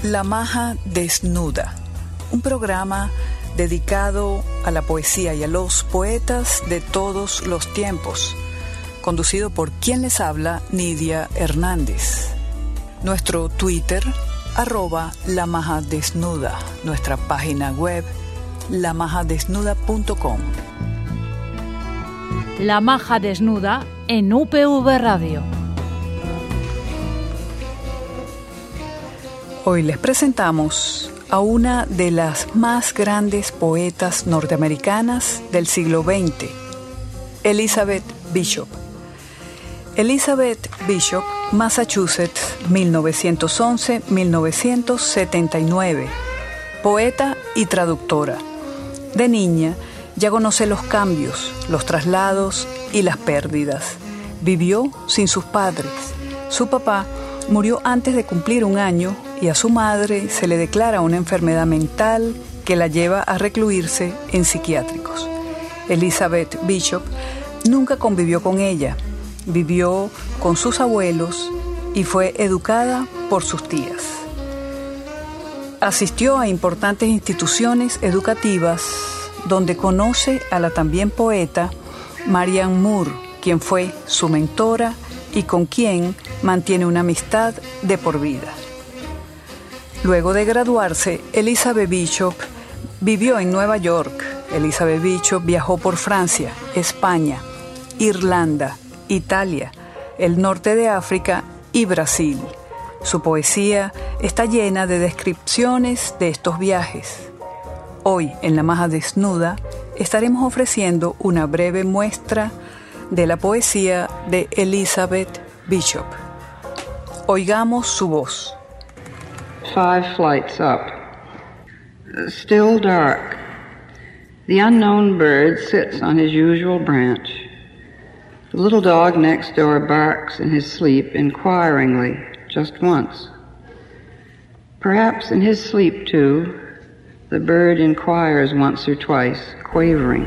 La Maja Desnuda, un programa dedicado a la poesía y a los poetas de todos los tiempos, conducido por quien les habla, Nidia Hernández. Nuestro Twitter, @lamajadesnuda, nuestra página web, lamajadesnuda.com. La Maja Desnuda en UPV Radio. Hoy les presentamos a una de las más grandes poetas norteamericanas del siglo XX, Elizabeth Bishop. Elizabeth Bishop, Massachusetts, 1911-1979, poeta y traductora. De niña ya conoce los cambios, los traslados y las pérdidas. Vivió sin sus padres. Su papá murió antes de cumplir un año y a su madre se le declara una enfermedad mental que la lleva a recluirse en psiquiátricos. Elizabeth Bishop nunca convivió con ella, vivió con sus abuelos y fue educada por sus tías. Asistió a importantes instituciones educativas donde conoce a la también poeta Marianne Moore, quien fue su mentora y con quien mantiene una amistad de por vida. Luego de graduarse, Elizabeth Bishop vivió en Nueva York. Elizabeth Bishop viajó por Francia, España, Irlanda, Italia, el norte de África y Brasil. Su poesía está llena de descripciones de estos viajes. Hoy, en La Maja Desnuda, estaremos ofreciendo una breve muestra de la poesía de Elizabeth Bishop. Oigamos su voz. 5 flights up. Still dark. The unknown bird sits on his usual branch. The little dog next door barks in his sleep inquiringly, just once. Perhaps in his sleep, too, the bird inquires once or twice, quavering.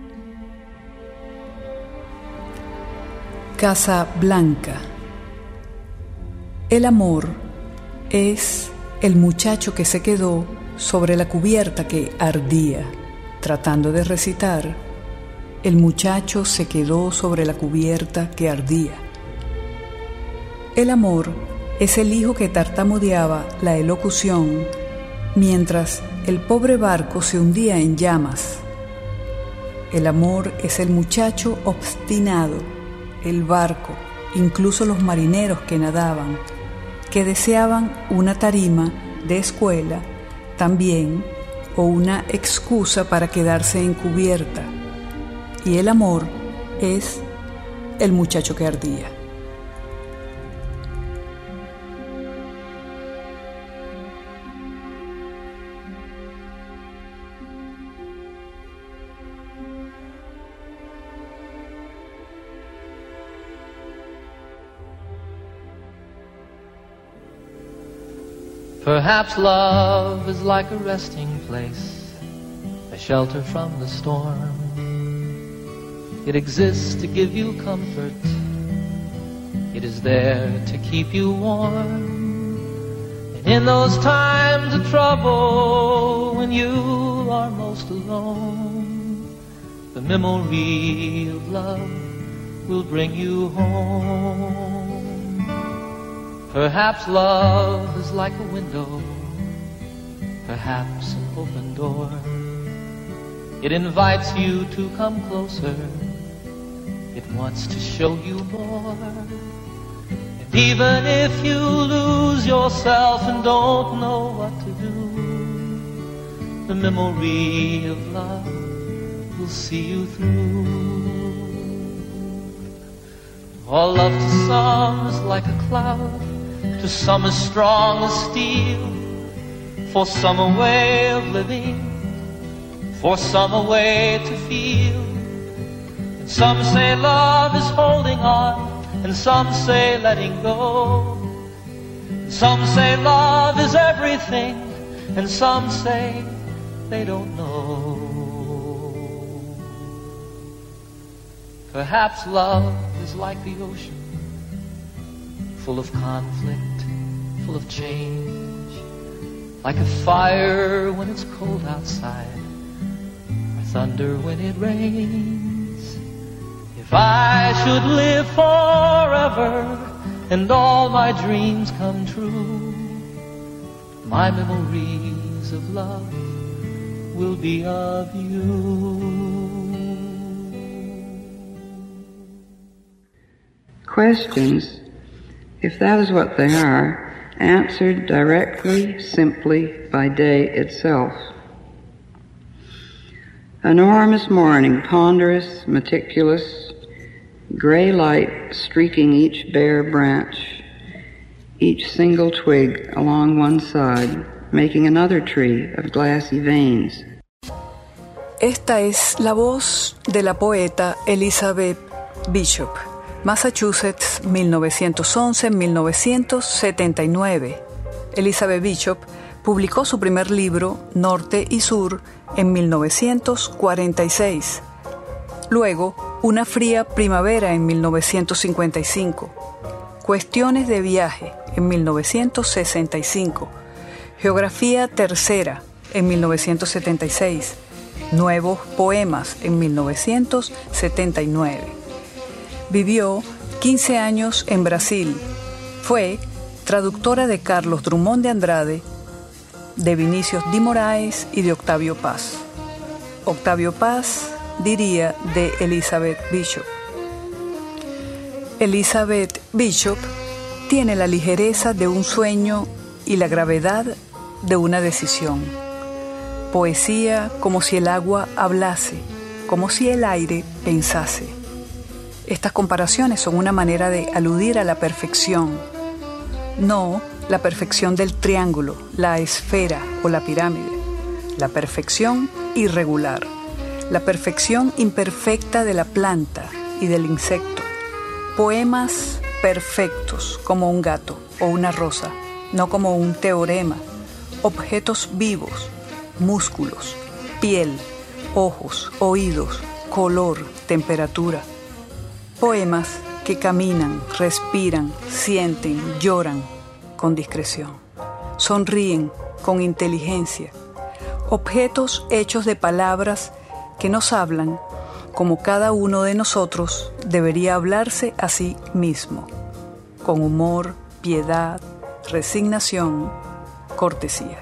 Casa Blanca. El amor es el muchacho que se quedó sobre la cubierta que ardía. Tratando de recitar, el muchacho se quedó sobre la cubierta que ardía. El amor es el hijo que tartamudeaba la elocución mientras el pobre barco se hundía en llamas. El amor es el muchacho obstinado, el barco, incluso los marineros que nadaban, que deseaban una tarima de escuela también o una excusa para quedarse en cubierta. Y el amor es el muchacho que ardía. Perhaps love is like a resting place, a shelter from the storm. It exists to give you comfort. It is there to keep you warm. And in those times of trouble, when you are most alone, the memory of love will bring you home. Perhaps love is like a window, perhaps an open door. It invites you to come closer. It wants to show you more. And even if you lose yourself and don't know what to do, the memory of love will see you through. All love to some is like a cloud, to some as strong as steel. For some a way of living, for some a way to feel. And some say love is holding on, and some say letting go. And some say love is everything, and some say they don't know. Perhaps love is like the ocean, full of conflict, full of change, like a fire when it's cold outside, or thunder when it rains. If I should live forever and all my dreams come true, my memories of love will be of you. Questions, if that is what they are, answered directly, simply, by day itself. Enormous morning, ponderous, meticulous, gray light streaking each bare branch, each single twig along one side, making another tree of glassy veins. Esta es la voz de la poeta Elizabeth Bishop, Massachusetts, 1911-1979. Elizabeth Bishop publicó su primer libro, Norte y Sur, en 1946. Luego, Una fría primavera en 1955. Cuestiones de viaje en 1965. Geografía tercera en 1976. Nuevos poemas en 1979. Vivió 15 años en Brasil. Fue traductora de Carlos Drummond de Andrade, de Vinicius de Moraes y de Octavio Paz. Octavio Paz diría de Elizabeth Bishop: Elizabeth Bishop tiene la ligereza de un sueño y la gravedad de una decisión. Poesía como si el agua hablase, como si el aire pensase. Estas comparaciones son una manera de aludir a la perfección, no la perfección del triángulo, la esfera o la pirámide, la perfección irregular, la perfección imperfecta de la planta y del insecto. Poemas perfectos como un gato o una rosa, no como un teorema. Objetos vivos, músculos, piel, ojos, oídos, color, temperatura. Poemas que caminan, respiran, sienten, lloran con discreción, sonríen con inteligencia. Objetos hechos de palabras que nos hablan como cada uno de nosotros debería hablarse a sí mismo, con humor, piedad, resignación, cortesía.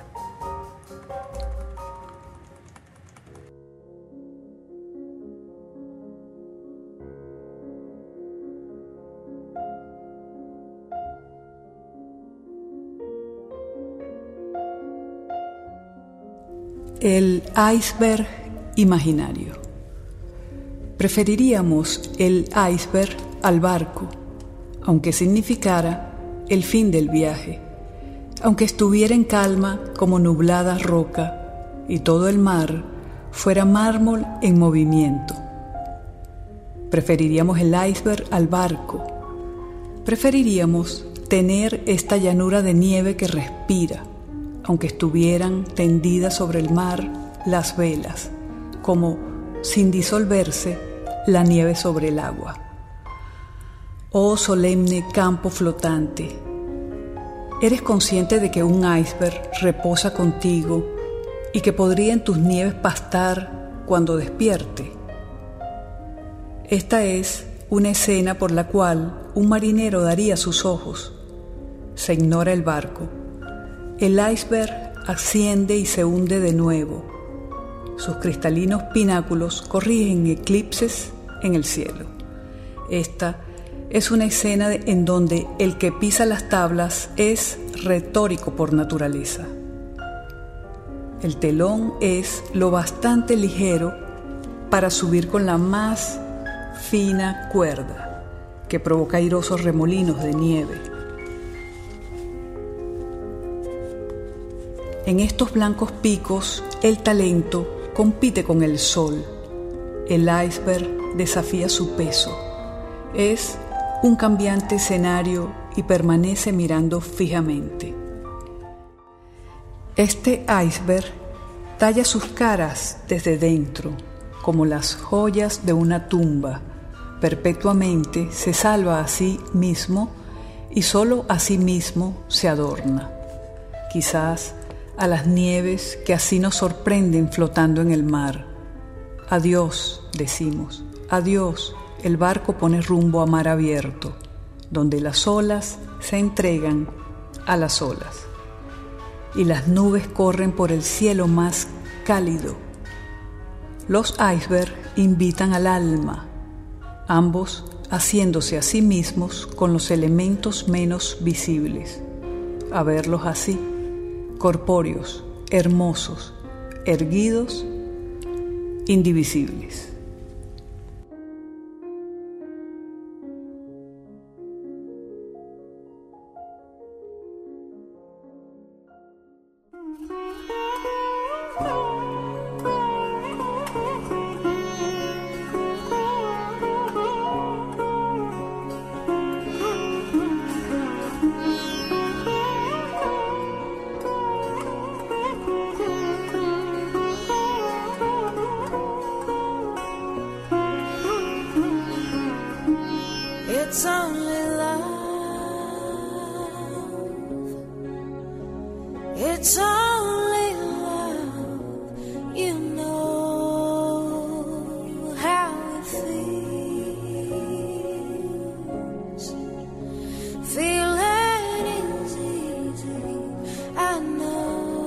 El iceberg imaginario. Preferiríamos el iceberg al barco, aunque significara el fin del viaje, aunque estuviera en calma como nublada roca y todo el mar fuera mármol en movimiento. Preferiríamos el iceberg al barco. Preferiríamos tener esta llanura de nieve que respira, aunque estuvieran tendidas sobre el mar las velas, como, sin disolverse, la nieve sobre el agua. Oh solemne campo flotante, ¿eres consciente de que un iceberg reposa contigo y que podría en tus nieves pastar cuando despierte? Esta es una escena por la cual un marinero daría sus ojos. Se ignora el barco. El iceberg asciende y se hunde de nuevo. Sus cristalinos pináculos corrigen eclipses en el cielo. Esta es una escena en donde el que pisa las tablas es retórico por naturaleza. El telón es lo bastante ligero para subir con la más fina cuerda que provoca airosos remolinos de nieve. En estos blancos picos, el talento compite con el sol. El iceberg desafía su peso. Es un cambiante escenario y permanece mirando fijamente. Este iceberg talla sus caras desde dentro, como las joyas de una tumba. Perpetuamente se salva a sí mismo y solo a sí mismo se adorna. Quizás a las nieves que así nos sorprenden flotando en el mar. Adiós, decimos, adiós, el barco pone rumbo a mar abierto, donde las olas se entregan a las olas y las nubes corren por el cielo más cálido. Los icebergs invitan al alma, ambos haciéndose a sí mismos con los elementos menos visibles, a verlos así, corpóreos, hermosos, erguidos, indivisibles. It's only love. It's only love. You know how it feels. Feeling is easy, I know.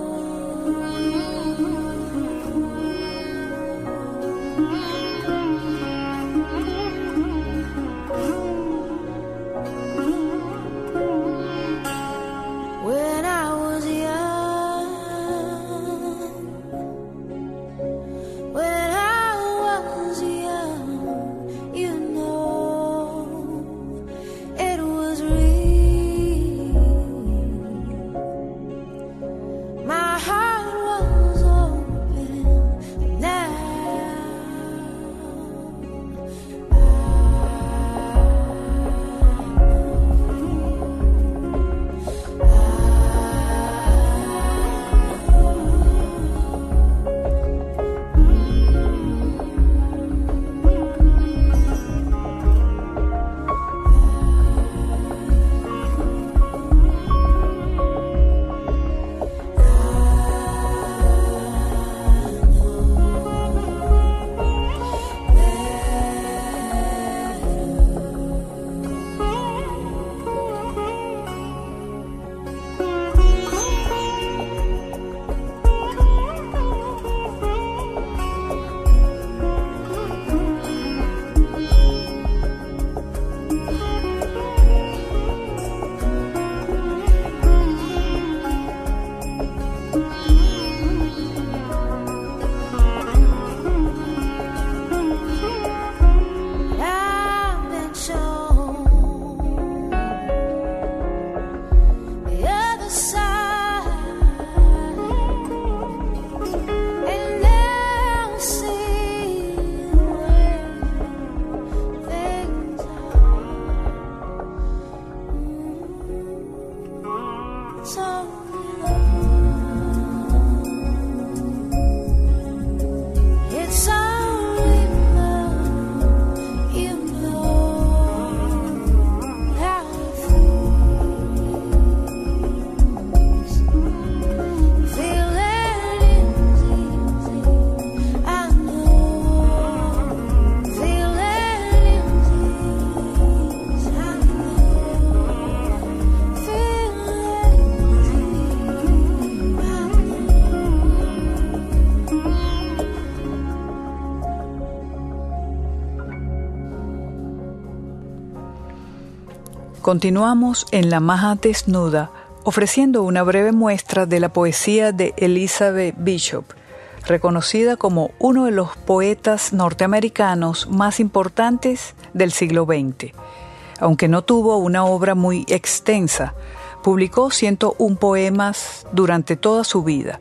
Continuamos en La Maja Desnuda, ofreciendo una breve muestra de la poesía de Elizabeth Bishop, reconocida como uno de los poetas norteamericanos más importantes del siglo XX. Aunque no tuvo una obra muy extensa, publicó 101 poemas durante toda su vida.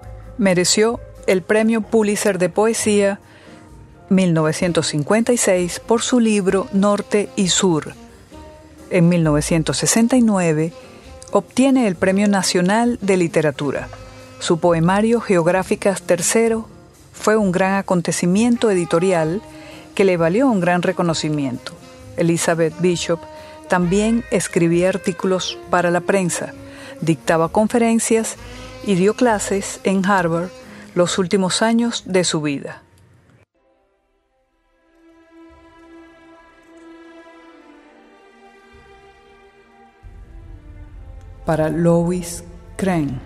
Mereció el Premio Pulitzer de Poesía 1956 por su libro Norte y Sur. En 1969 obtiene el Premio Nacional de Literatura. Su poemario Geográficas III fue un gran acontecimiento editorial que le valió un gran reconocimiento. Elizabeth Bishop también escribía artículos para la prensa, dictaba conferencias y dio clases en Harvard los últimos años de su vida. Para Lois Crane.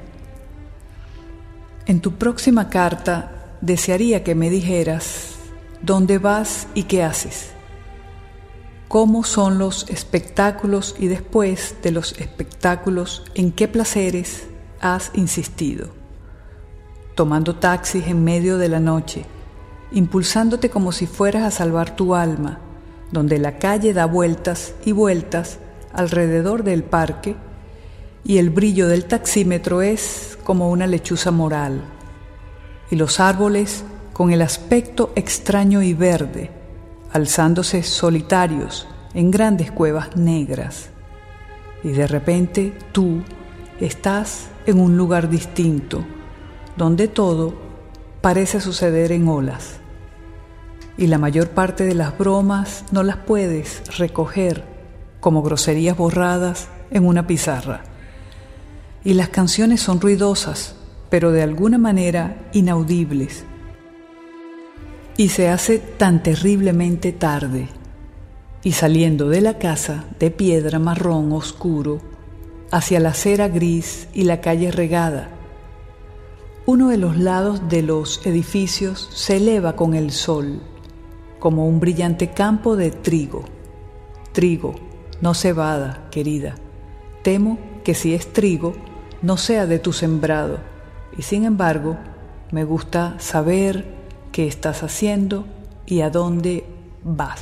En tu próxima carta desearía que me dijeras dónde vas y qué haces, cómo son los espectáculos y después de los espectáculos en qué placeres has insistido, tomando taxis en medio de la noche, impulsándote como si fueras a salvar tu alma, donde la calle da vueltas y vueltas alrededor del parque y el brillo del taxímetro es como una lechuza moral, y los árboles con el aspecto extraño y verde, alzándose solitarios en grandes cuevas negras. Y de repente tú estás en un lugar distinto, donde todo parece suceder en olas, y la mayor parte de las bromas no las puedes recoger como groserías borradas en una pizarra. Y las canciones son ruidosas, pero de alguna manera inaudibles. Y se hace tan terriblemente tarde, y saliendo de la casa de piedra marrón oscuro, hacia la acera gris y la calle regada, uno de los lados de los edificios se eleva con el sol, como un brillante campo de trigo. Trigo, no cebada, querida. Temo que si es trigo, no sea de tu sembrado, y sin embargo, me gusta saber qué estás haciendo y a dónde vas.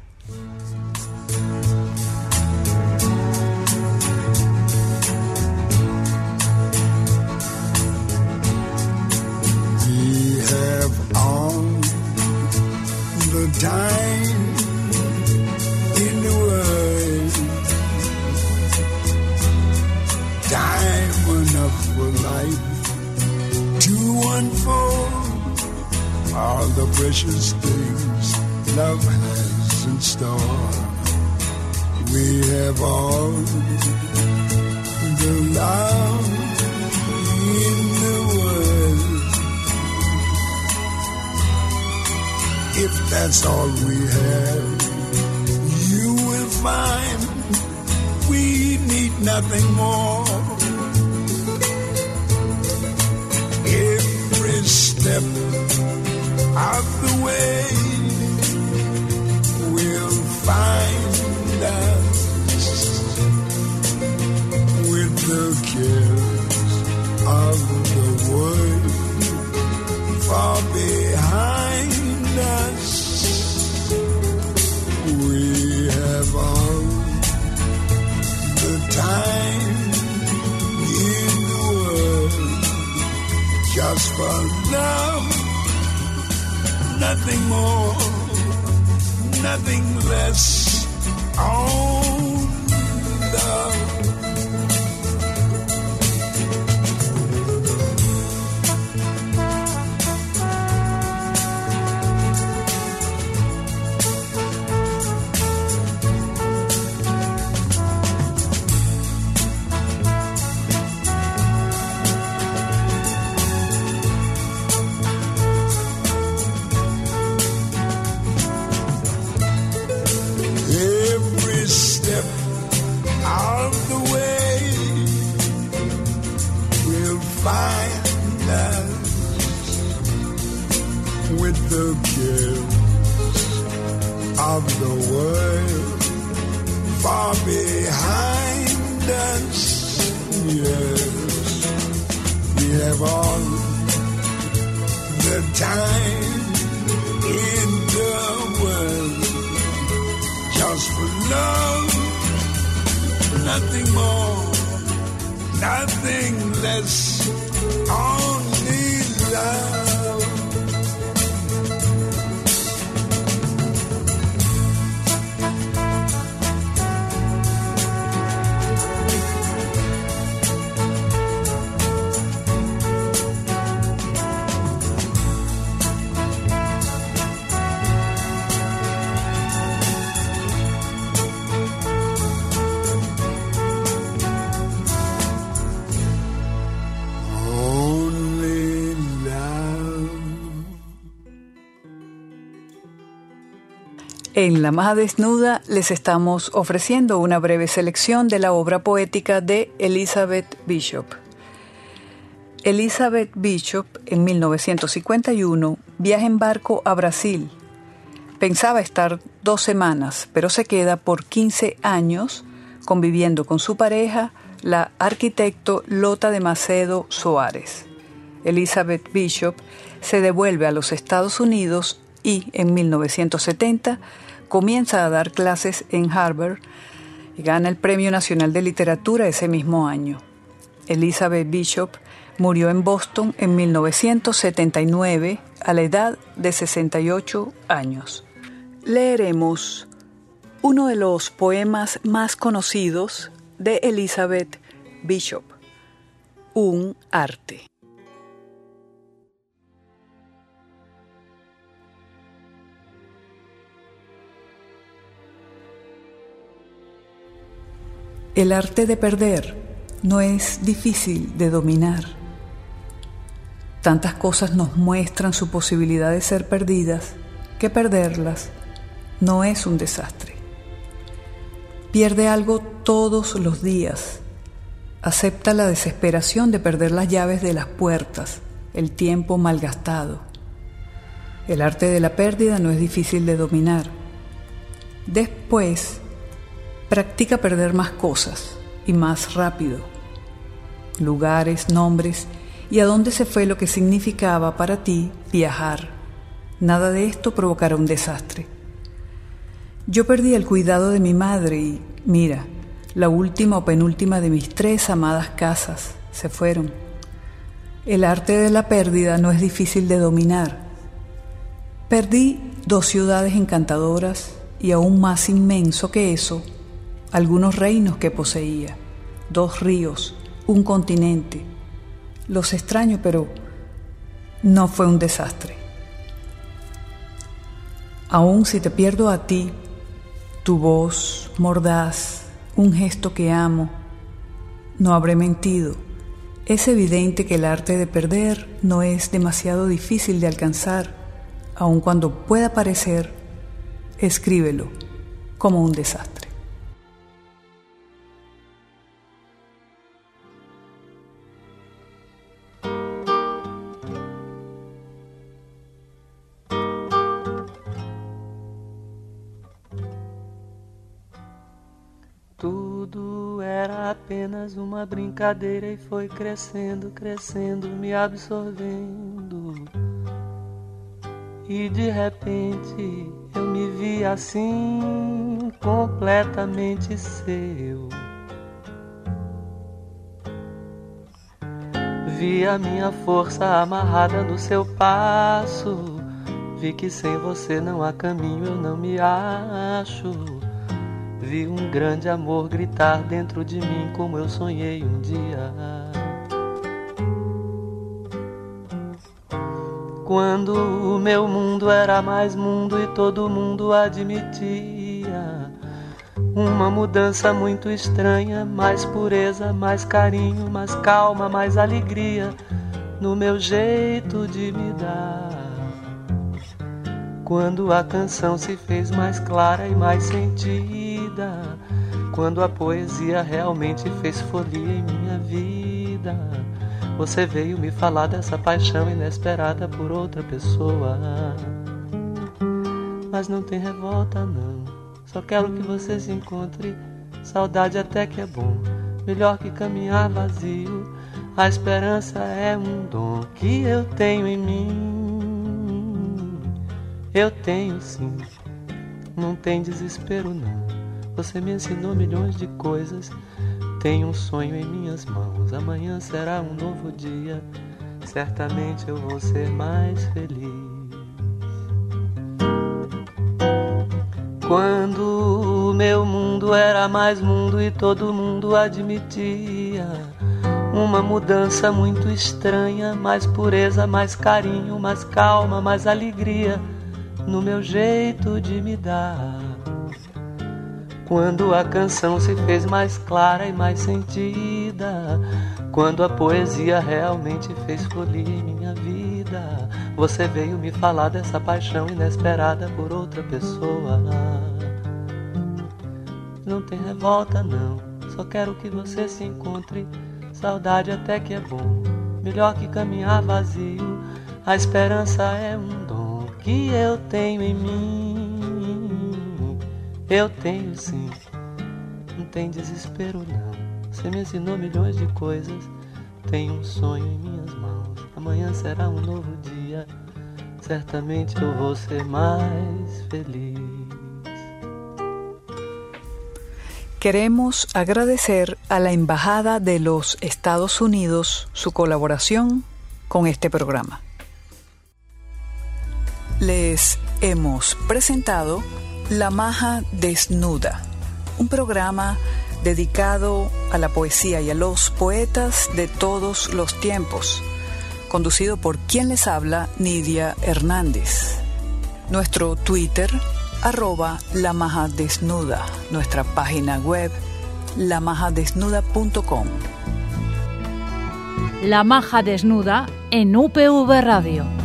We have all the time in the world, time enough for life to unfold all the precious things love has in store. We have all the love in the world. If that's all we have, you will find we need nothing more. Every step of the way will find us with the cares of the world far behind us. We have all the time in the world just for love, nothing more, nothing less, only love. The cares of the world far behind us. Yes, we have all the time in the world just for love, nothing more, nothing less, only love. En La Maja Desnuda les estamos ofreciendo una breve selección de la obra poética de Elizabeth Bishop. Elizabeth Bishop, en 1951, viaja en barco a Brasil. Pensaba estar 2 semanas, pero se queda por 15 años conviviendo con su pareja, la arquitecto Lota de Macedo Soares. Elizabeth Bishop se devuelve a los Estados Unidos y, en 1970, comienza a dar clases en Harvard y gana el Premio Nacional de Literatura ese mismo año. Elizabeth Bishop murió en Boston en 1979 a la edad de 68 años. Leeremos uno de los poemas más conocidos de Elizabeth Bishop, Un arte. El arte de perder no es difícil de dominar. Tantas cosas nos muestran su posibilidad de ser perdidas que perderlas no es un desastre. Pierde algo todos los días. Acepta la desesperación de perder las llaves de las puertas, el tiempo malgastado. El arte de la pérdida no es difícil de dominar. Después, practica perder más cosas y más rápido. Lugares, nombres y a dónde se fue lo que significaba para ti viajar. Nada de esto provocará un desastre. Yo perdí el cuidado de mi madre y, mira, la última o penúltima de mis 3 amadas casas se fueron. El arte de la pérdida no es difícil de dominar. Perdí 2 ciudades encantadoras y aún más inmenso que eso, algunos reinos que poseía, 2 ríos, un continente. Los extraño, pero no fue un desastre. Aún si te pierdo a ti, tu voz mordaz, un gesto que amo, no habré mentido. Es evidente que el arte de perder no es demasiado difícil de alcanzar, aun cuando pueda parecer, escríbelo como un desastre. Tudo era apenas uma brincadeira e foi crescendo, crescendo, me absorvendo. E de repente eu me vi assim, completamente seu. Vi a minha força amarrada no seu passo. Vi que sem você não há caminho, eu não me acho. Vi um grande amor gritar dentro de mim como eu sonhei um dia. Quando o meu mundo era mais mundo e todo mundo admitia uma mudança muito estranha, mais pureza, mais carinho, mais calma, mais alegria no meu jeito de me dar. Quando a canção se fez mais clara e mais sentida, quando a poesia realmente fez folia em minha vida, você veio me falar dessa paixão inesperada por outra pessoa. Mas não tem revolta não, só quero que você se encontre. Saudade até que é bom, melhor que caminhar vazio. A esperança é um dom que eu tenho em mim. Eu tenho sim, não tem desespero não. Você me ensinou milhões de coisas. Tenho um sonho em minhas mãos. Amanhã será um novo dia. Certamente eu vou ser mais feliz. Quando o meu mundo era mais mundo e todo mundo admitia uma mudança muito estranha, mais pureza, mais carinho, mais calma, mais alegria no meu jeito de me dar. quando a canção se fez mais clara e mais sentida, quando a poesia realmente fez fluir minha vida, você veio me falar dessa paixão inesperada por outra pessoa. Não tem revolta não, só quero que você se encontre. Saudade até que é bom, melhor que caminhar vazio. A esperança é um dom que eu tenho em mim. Eu tenho sim, não tem desespero não. Você me ensinou milhões de coisas. Tenho um sonho em minhas mãos. Amanhã será um novo dia. Certamente eu vou ser mais feliz. Queremos agradecer a la Embajada de los Estados Unidos su colaboración con este programa. Les hemos presentado La Maja Desnuda, un programa dedicado a la poesía y a los poetas de todos los tiempos, conducido por quien les habla, Nidia Hernández. Nuestro Twitter, @lamajadesnuda, nuestra página web, lamajadesnuda.com. La Maja Desnuda en UPV Radio.